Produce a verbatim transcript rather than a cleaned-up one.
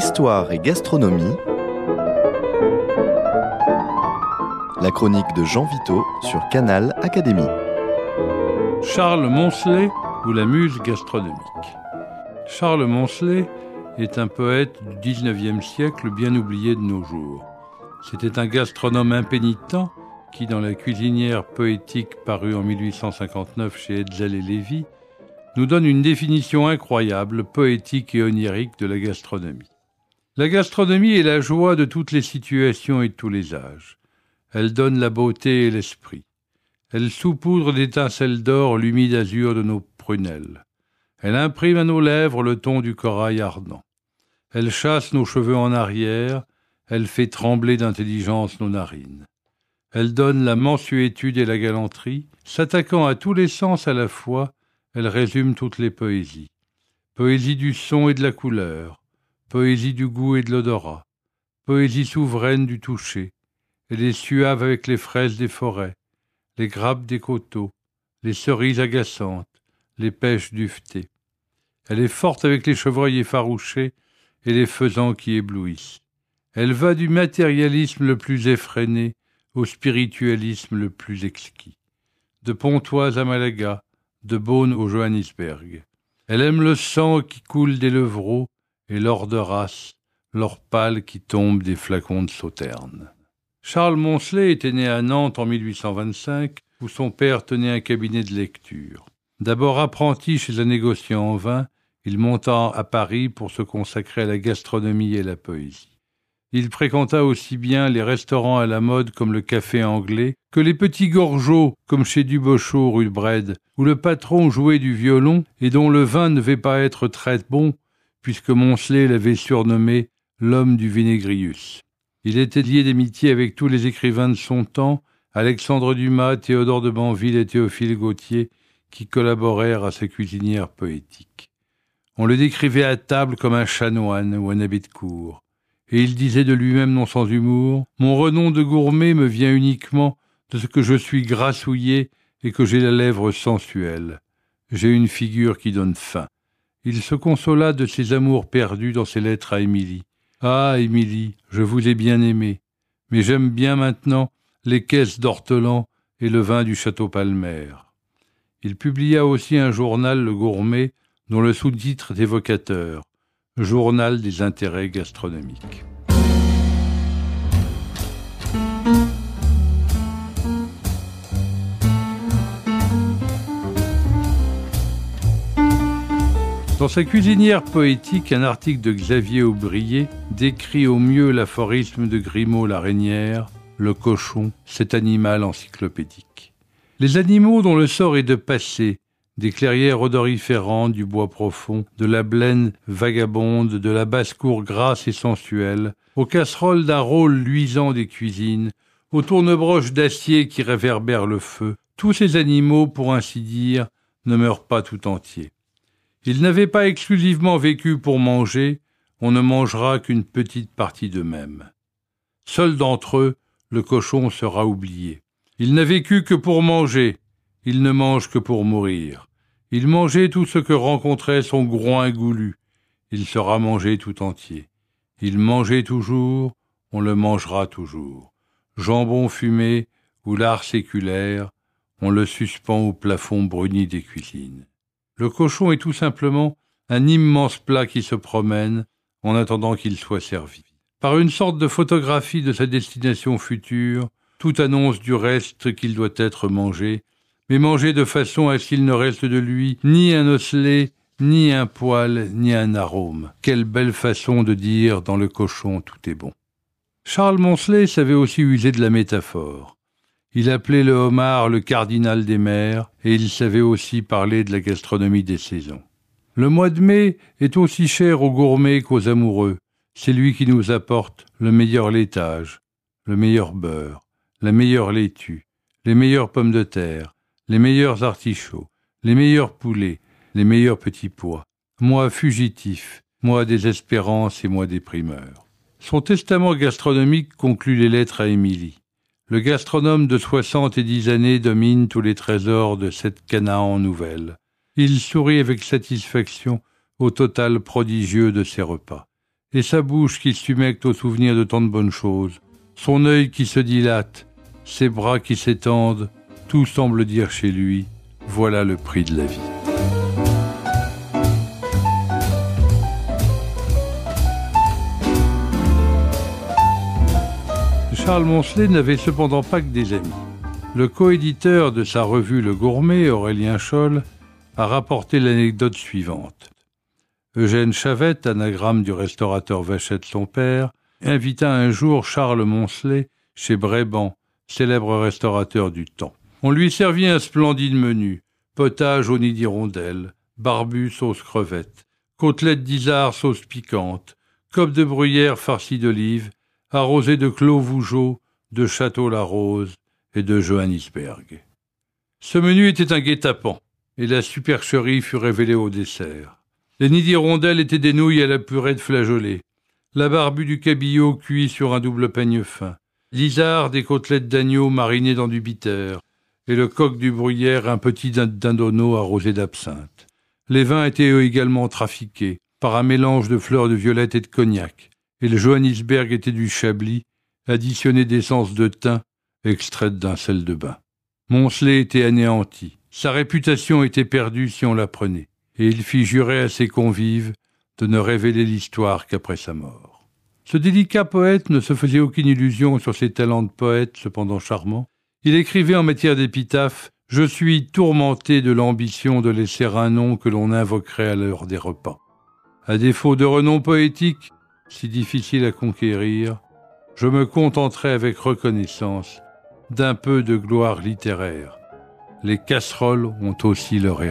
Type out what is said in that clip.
Histoire et gastronomie. La chronique de Jean Vito sur Canal Académie. Charles Moncelet ou la muse gastronomique. Charles Moncelet est un poète du dix-neuvième siècle bien oublié de nos jours. C'était un gastronome impénitent qui, dans la cuisinière poétique parue en mille huit cent cinquante-neuf chez Hetzel et Lévy, nous donne une définition incroyable, poétique et onirique de la gastronomie. La gastronomie est la joie de toutes les situations et de tous les âges. Elle donne la beauté et l'esprit. Elle saupoudre d'étincelles d'or l'humide azur de nos prunelles. Elle imprime à nos lèvres le ton du corail ardent. Elle chasse nos cheveux en arrière, elle fait trembler d'intelligence nos narines. Elle donne la mansuétude et la galanterie, s'attaquant à tous les sens à la fois, elle résume toutes les poésies. Poésie du son et de la couleur, poésie du goût et de l'odorat, poésie souveraine du toucher. Elle est suave avec les fraises des forêts, les grappes des coteaux, les cerises agaçantes, les pêches duvetées. Elle est forte avec les chevreuils effarouchés et les faisans qui éblouissent. Elle va du matérialisme le plus effréné au spiritualisme le plus exquis. De Pontoise à Malaga, de Beaune au Johannisberg. Elle aime le sang qui coule des levreaux et l'or de race, l'or pâle qui tombe des flacons de sauterne. Charles Moncelet était né à Nantes en mille huit cent vingt-cinq, où son père tenait un cabinet de lecture. D'abord apprenti chez un négociant en vin, il monta à Paris pour se consacrer à la gastronomie et à la poésie. Il fréquenta aussi bien les restaurants à la mode comme le café anglais, que les petits gorgeaux comme chez Dubochot rue de Brède, où le patron jouait du violon et dont le vin ne devait pas être très bon, puisque Moncelet l'avait surnommé l'homme du Vinégrius. Il était lié d'amitié avec tous les écrivains de son temps, Alexandre Dumas, Théodore de Banville et Théophile Gautier, qui collaborèrent à sa cuisinière poétique. On le décrivait à table comme un chanoine ou un abbé de cour. Et il disait de lui-même non sans humour « Mon renom de gourmet me vient uniquement de ce que je suis grassouillé et que j'ai la lèvre sensuelle. J'ai une figure qui donne faim. » Il se consola de ses amours perdus dans ses lettres à Émilie. « Ah, Émilie, je vous ai bien aimée, mais j'aime bien maintenant les caisses d'ortolan et le vin du château Palmer. » Il publia aussi un journal, Le Gourmet, dont le sous-titre est évocateur. Journal des intérêts gastronomiques. Dans sa cuisinière poétique, un article de Xavier Aubrier décrit au mieux l'aphorisme de Grimaud Larénière, le cochon, cet animal encyclopédique. Les animaux dont le sort est de passer, des clairières odoriférantes, du bois profond, de la blaine vagabonde, de la basse-cour grasse et sensuelle, aux casseroles d'un rôle luisant des cuisines, aux tournebroches d'acier qui réverbèrent le feu, tous ces animaux, pour ainsi dire, ne meurent pas tout entiers. Ils n'avaient pas exclusivement vécu pour manger, on ne mangera qu'une petite partie d'eux-mêmes. Seul d'entre eux, le cochon sera oublié. Il n'a vécu que pour manger. Il ne mange que pour mourir. Il mangeait tout ce que rencontrait son groin goulu. Il sera mangé tout entier. Il mangeait toujours, on le mangera toujours. Jambon fumé ou lard séculaire, on le suspend au plafond bruni des cuisines. Le cochon est tout simplement un immense plat qui se promène en attendant qu'il soit servi. Par une sorte de photographie de sa destination future, tout annonce du reste qu'il doit être mangé, mais mangé de façon à ce qu'il ne reste de lui ni un osselet, ni un poil, ni un arôme. Quelle belle façon de dire dans le cochon tout est bon. Charles Moncelet savait aussi user de la métaphore. Il appelait le homard le cardinal des mers, et il savait aussi parler de la gastronomie des saisons. Le mois de mai est aussi cher aux gourmets qu'aux amoureux. C'est lui qui nous apporte le meilleur laitage, le meilleur beurre, la meilleure laitue, les meilleures pommes de terre, les meilleurs artichauts, les meilleurs poulets, les meilleurs petits pois. Moi fugitif, moi des espérances et moi des primeurs. Son testament gastronomique conclut les lettres à Émilie. Le gastronome de soixante et dix années domine tous les trésors de cette Canaan nouvelle. Il sourit avec satisfaction au total prodigieux de ses repas. et sa bouche qui s'humecte au souvenir de tant de bonnes choses, son œil qui se dilate, ses bras qui s'étendent, tout semble dire chez lui, voilà le prix de la vie. Charles Moncelet n'avait cependant pas que des amis. Le coéditeur de sa revue Le Gourmet, Aurélien Scholl, a rapporté l'anecdote suivante. Eugène Chavette, anagramme du restaurateur Vachette son père, invita un jour Charles Moncelet chez Bréban, célèbre restaurateur du temps. On lui servit un splendide menu, potage au nid d'hirondelle, barbu sauce crevette, côtelettes d'isard sauce piquante, cope de bruyère farcie d'olives, arrosé de Clos Vougeot, de Château-la-Rose et de Johannisberg. Ce menu était un guet-apens, et la supercherie fut révélée au dessert. Les nids d'hirondelle étaient des nouilles à la purée de flageolets, la barbue du cabillaud cuit sur un double peigne fin, l'isard des côtelettes d'agneau marinées dans du bitter, et le coq du bruyère un petit dindonneau arrosé d'absinthe. Les vins étaient eux également trafiqués, par un mélange de fleurs de violette et de cognac, et le Johannisberg était du chablis, additionné d'essence de thym, extraite d'un sel de bain. Moncelet était anéanti. Sa réputation était perdue si on l'apprenait, et il fit jurer à ses convives de ne révéler l'histoire qu'après sa mort. Ce délicat poète ne se faisait aucune illusion sur ses talents de poète, cependant charmants. Il écrivait en matière d'épitaphe « Je suis tourmenté de l'ambition de laisser un nom que l'on invoquerait à l'heure des repas. À défaut de renom poétique, si difficile à conquérir, je me contenterai avec reconnaissance d'un peu de gloire littéraire. Les casseroles ont aussi leur airain. »